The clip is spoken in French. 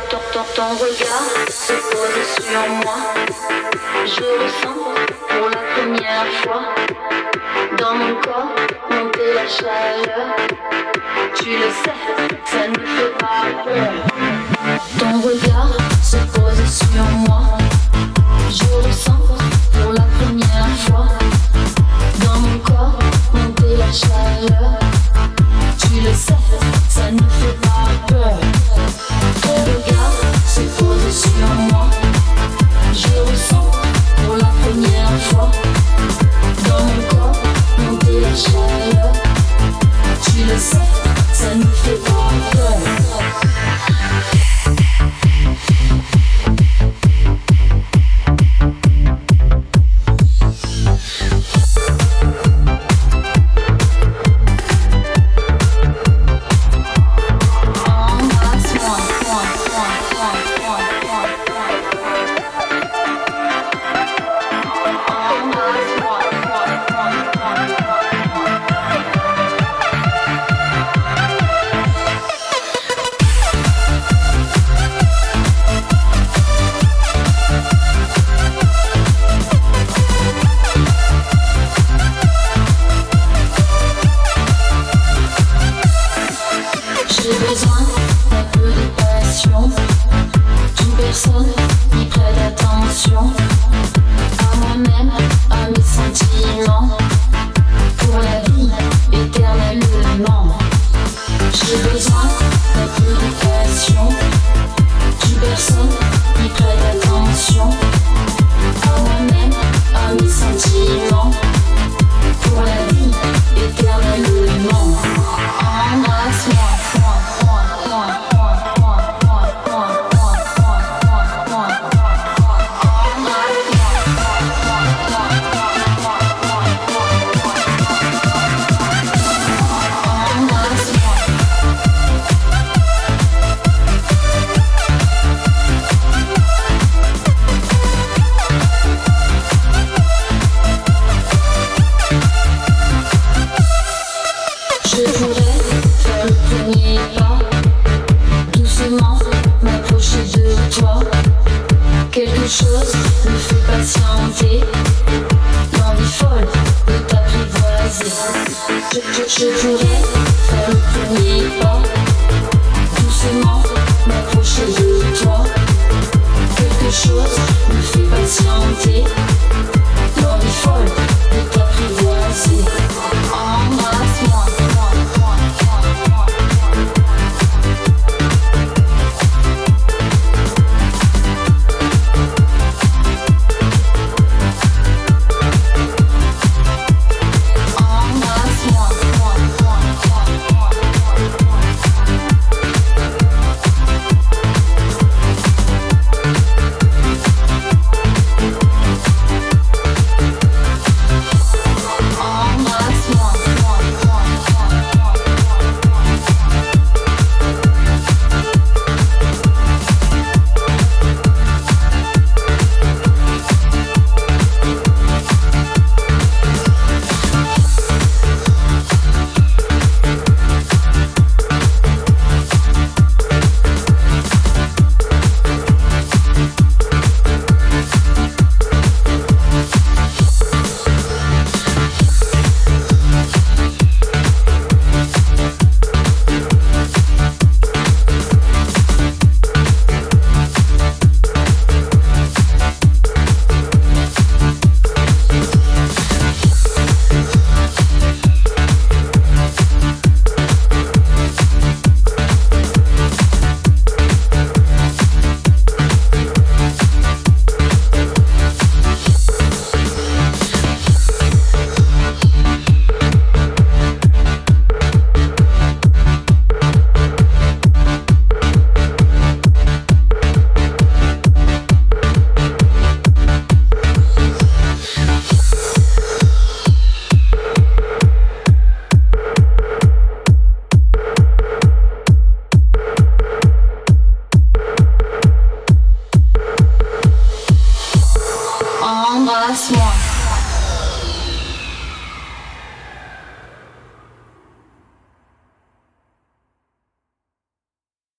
Ton regard se pose sur moi. Je ressens pour la première fois dans mon corps monter la chaleur. Tu le sais, ça ne fait pas peur. Ton regard se pose sur moi. Je ressens pour la première fois dans mon corps monter la chaleur. Tu le sais, ça ne fait pas peur. Ton regard se pose sur moi. Je ressens pour la première fois dans mon corps monter la chaleur. Tu le sais, ça ne fait pas peur. Embrasse-moi.